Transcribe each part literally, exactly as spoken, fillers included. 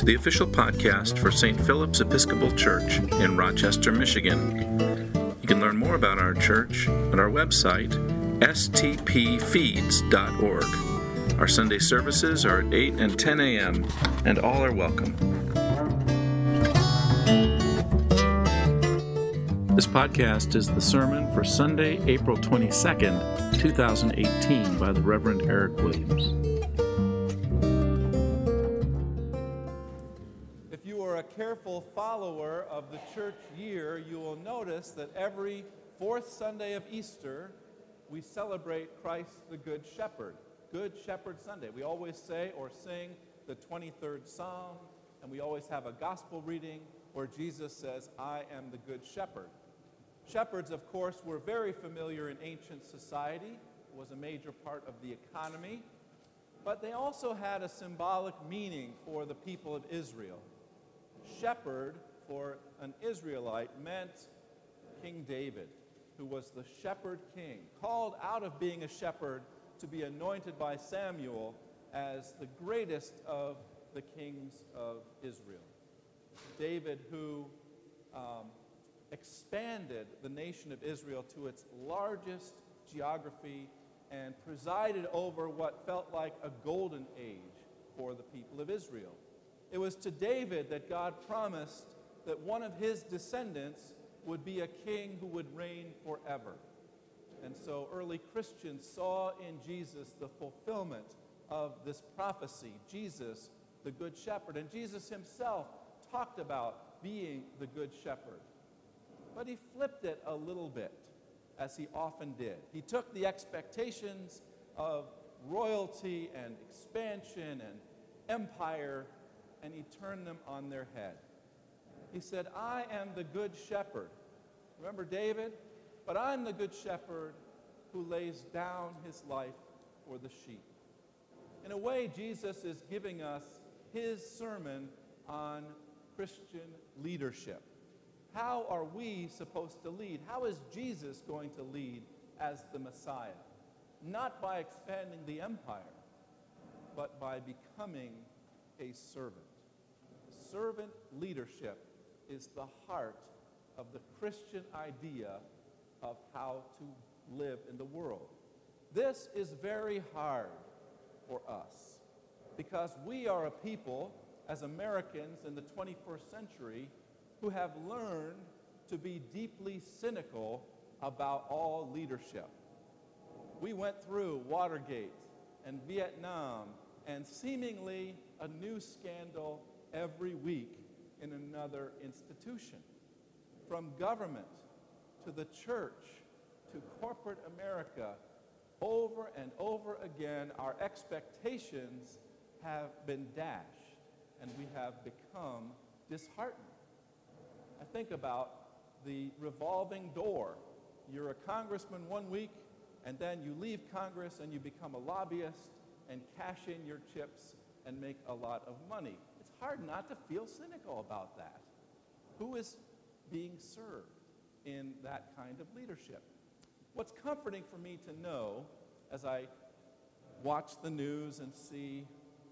to the official podcast for Saint Philip's Episcopal Church in Rochester, Michigan. You can learn more about our church at our website, s t p feeds dot org. Our Sunday services are at eight and ten a.m., and all are welcome. This podcast is the sermon for Sunday, April twenty-second, twenty eighteen, by the Reverend Eric Williams. If you are a careful follower of the church year, you will notice that every fourth Sunday of Easter, we celebrate Christ the Good Shepherd. Good Shepherd Sunday. We always say or sing the twenty-third Psalm, and we always have a gospel reading where Jesus says, I am the Good Shepherd. Shepherds, of course, were very familiar in ancient society. It was a major part of the economy. But they also had a symbolic meaning for the people of Israel. Shepherd, for an Israelite, meant King David, who was the shepherd king, called out of being a shepherd to be anointed by Samuel as the greatest of the kings of Israel. David, who um, expanded the nation of Israel to its largest geography and presided over what felt like a golden age for the people of Israel. It was to David that God promised that one of his descendants would be a king who would reign forever. And so early Christians saw in Jesus the fulfillment of this prophecy, Jesus, the Good Shepherd. And Jesus himself talked about being the Good Shepherd. But he flipped it a little bit, as he often did. He took the expectations of royalty and expansion and empire, and he turned them on their head. He said, I am the Good Shepherd. Remember David? But I'm the Good Shepherd who lays down his life for the sheep. In a way, Jesus is giving us his sermon on Christian leadership. How are we supposed to lead? How is Jesus going to lead as the Messiah? Not by expanding the empire, but by becoming a servant. Servant leadership is the heart of the Christian idea of how to live in the world. This is very hard for us because we are a people, as Americans in the twenty-first century, who have learned to be deeply cynical about all leadership. We went through Watergate and Vietnam and seemingly a new scandal every week in another institution. From government to the church to corporate America, over and over again, our expectations have been dashed and we have become disheartened. I think about the revolving door. You're a congressman one week, and then you leave Congress and you become a lobbyist and cash in your chips and make a lot of money. It's hard not to feel cynical about that. Who is being served in that kind of leadership? What's comforting for me to know as I watch the news and see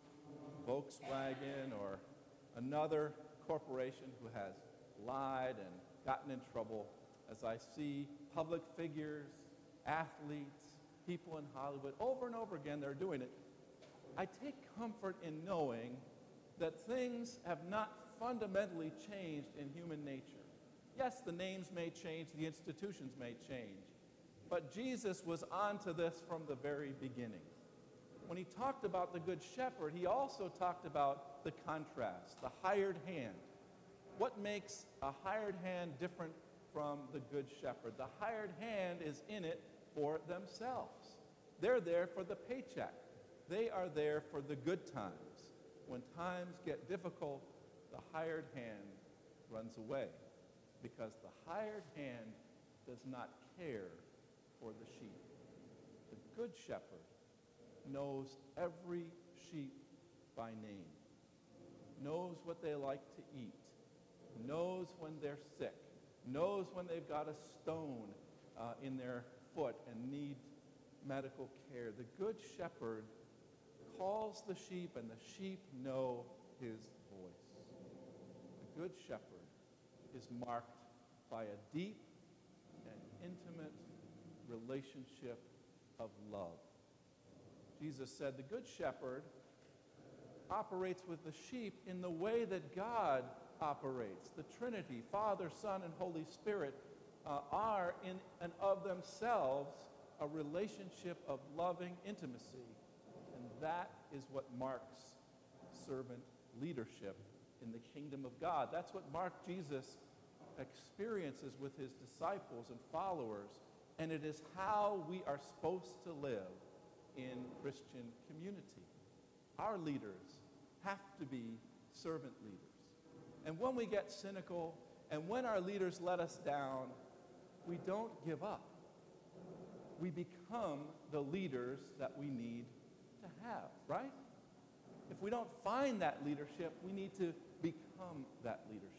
Volkswagen or another corporation who has lied and gotten in trouble, as I see public figures, athletes, people in Hollywood, over and over again they're doing it, I take comfort in knowing that things have not fundamentally changed in human nature. Yes, the names may change, the institutions may change, but Jesus was onto this from the very beginning. When he talked about the Good Shepherd, he also talked about the contrast, the hired hand. What makes a hired hand different from the Good Shepherd? The hired hand is in it for themselves. They're there for the paycheck. They are there for the good times. When times get difficult, the hired hand runs away because the hired hand does not care for the sheep. The Good Shepherd knows every sheep by name, knows what they like to eat, knows when they're sick, knows when they've got a stone uh, in their foot and need medical care. The Good Shepherd calls the sheep, and the sheep know his voice. Good Shepherd is marked by a deep and intimate relationship of love. Jesus said the Good Shepherd operates with the sheep in the way that God operates. The Trinity, Father, Son, and Holy Spirit, uh, are in and of themselves a relationship of loving intimacy. And that is what marks servant leadership in the kingdom of God. That's what marked Jesus' experiences with his disciples and followers, and it is how we are supposed to live in Christian community. Our leaders have to be servant leaders. And when we get cynical and when our leaders let us down, we don't give up. We become the leaders that we need to have, right? If we don't find that leadership, we need to become that leadership.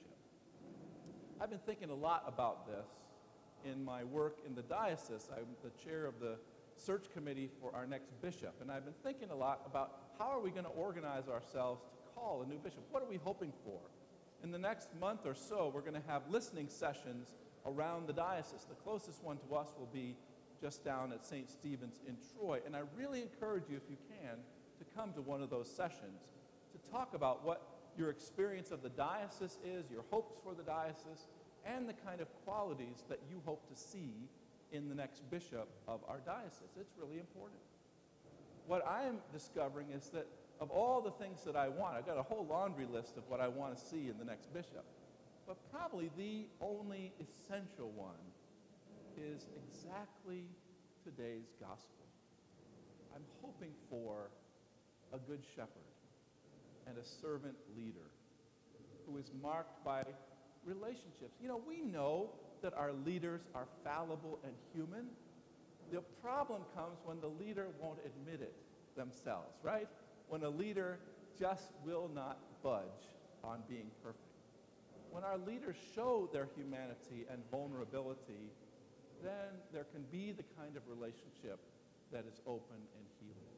I've been thinking a lot about this in my work in the diocese. I'm the chair of the search committee for our next bishop, and I've been thinking a lot about how are we going to organize ourselves to call a new bishop? What are we hoping for? In the next month or so, we're going to have listening sessions around the diocese. The closest one to us will be just down at Saint Stephen's in Troy, and I really encourage you, if you can, to come to one of those sessions to talk about what your experience of the diocese is, your hopes for the diocese, and the kind of qualities that you hope to see in the next bishop of our diocese. It's really important. What I am discovering is that of all the things that I want, I've got a whole laundry list of what I want to see in the next bishop, but probably the only essential one is exactly today's gospel. I'm hoping for a good shepherd and a servant leader who is marked by relationships. You know, we know that our leaders are fallible and human. The problem comes when the leader won't admit it themselves, right? When a leader just will not budge on being perfect. When our leaders show their humanity and vulnerability, then there can be the kind of relationship that is open and healing.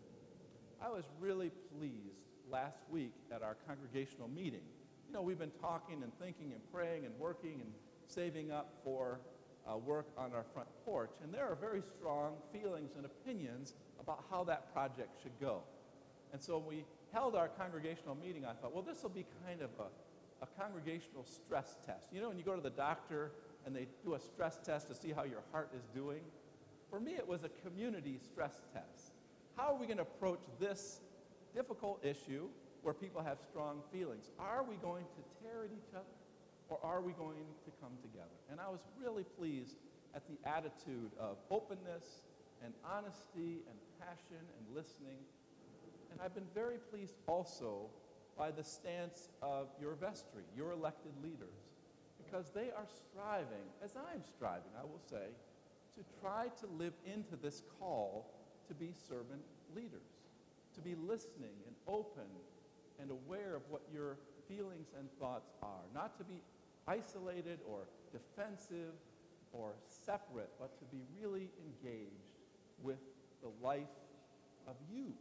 I was really pleased last week at our congregational meeting. You know, we've been talking and thinking and praying and working and saving up for uh, work on our front porch, and there are very strong feelings and opinions about how that project should go. And so when we held our congregational meeting, I thought, well, this will be kind of a, a congregational stress test. You know, when you go to the doctor and they do a stress test to see how your heart is doing? For me, it was a community stress test. How are we going to approach this difficult issue where people have strong feelings? Are we going to tear at each other, or are we going to come together? And I was really pleased at the attitude of openness and honesty and passion and listening. And I've been very pleased also by the stance of your vestry, your elected leaders, because they are striving, as I'm striving, I will say, to try to live into this call to be servant leaders, to be listening and open and aware of what your feelings and thoughts are, not to be isolated or defensive or separate, but to be really engaged with the life of you,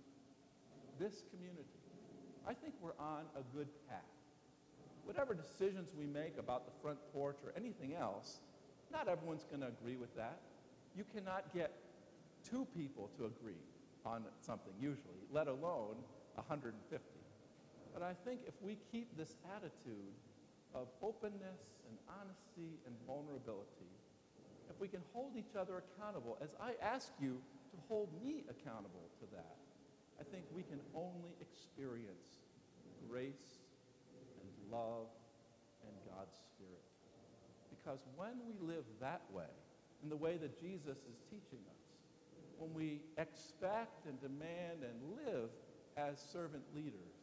this community. I think we're on a good path. Whatever decisions we make about the front porch or anything else, not everyone's going to agree with that. You cannot get two people to agree on something usually, let alone one hundred fifty. But I think if we keep this attitude of openness and honesty and vulnerability, if we can hold each other accountable, as I ask you to hold me accountable to that, I think we can only experience grace and love and God's Spirit. Because when we live that way, in the way that Jesus is teaching us, when we expect and demand and live as servant leaders,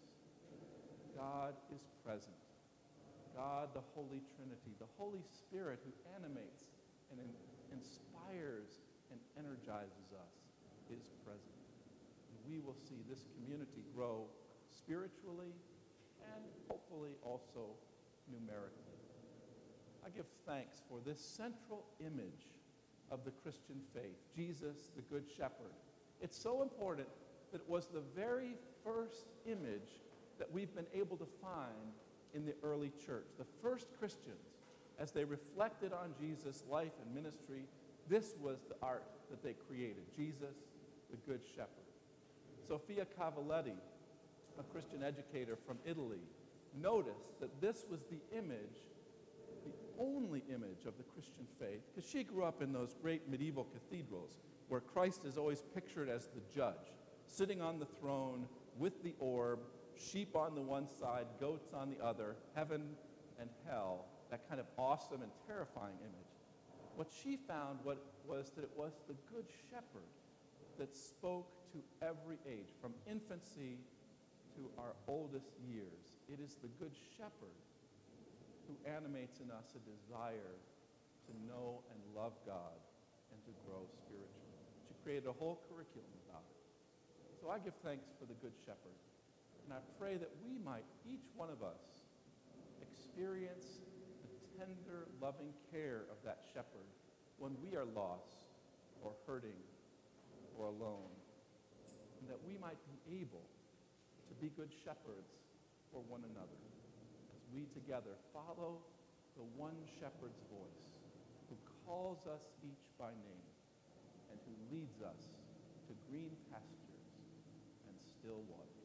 God is present. God, the Holy Trinity, the Holy Spirit who animates and in- inspires and energizes us, is present. And we will see this community grow spiritually and hopefully also numerically. I give thanks for this central image of the Christian faith, Jesus, the Good Shepherd. It's so important that it was the very first image that we've been able to find in the early church. The first Christians, as they reflected on Jesus' life and ministry, this was the art that they created, Jesus, the Good Shepherd. Sophia Cavalletti, a Christian educator from Italy, noticed that this was the image, the only image of the Christian faith, because she grew up in those great medieval cathedrals where Christ is always pictured as the judge, sitting on the throne with the orb, sheep on the one side, goats on the other, heaven and hell, that kind of awesome and terrifying image. What she found what, was that it was the Good Shepherd that spoke to every age, from infancy to our oldest years. It is the Good Shepherd who animates in us a desire to know and love God and to grow spiritually. She created a whole curriculum about it. So I give thanks for the Good Shepherd. And I pray that we might, each one of us, experience the tender, loving care of that shepherd when we are lost or hurting or alone. And that we might be able to be good shepherds for one another as we together follow the one shepherd's voice who calls us each by name and who leads us to green pastures and still waters.